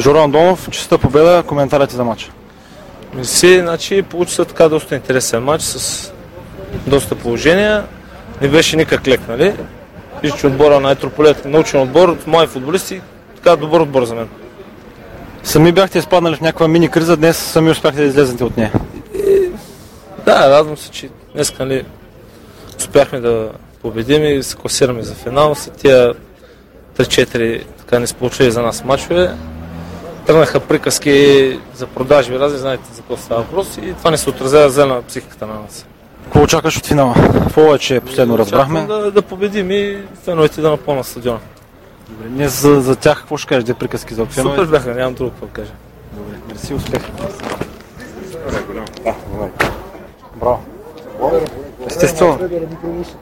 Жоро Андонов, чиста победа, коментарите за матча. Мерси, значи получи се така доста интересен матч с доста положения. Не беше никак лек, нали? Вижда, че отбора на Етрополет, научен отбор, от мои футболисти, така добър отбор за мен. Сами бяхте изпаднали в някаква мини криза, днес сами успяхте да излезете от нея. Да, радвам се, че днес, нали, успяхме да победим и се класираме за финал. След тия 3-4 така не сполучили за нас мачове. Тръгнаха приказки за продажби разни, знаете за какво става въпрос и това не се отразява зле на психиката на нас. Какво очакваш от финала? Повече последно разбрахме. Да победим и феновете да напълнат стадиона. Добре, днес за тях какво ще кажеш, приказки за феновете? Супер бяха, нямам друго какво да кажа. Добре, мерси, успех. Браво. Естествено.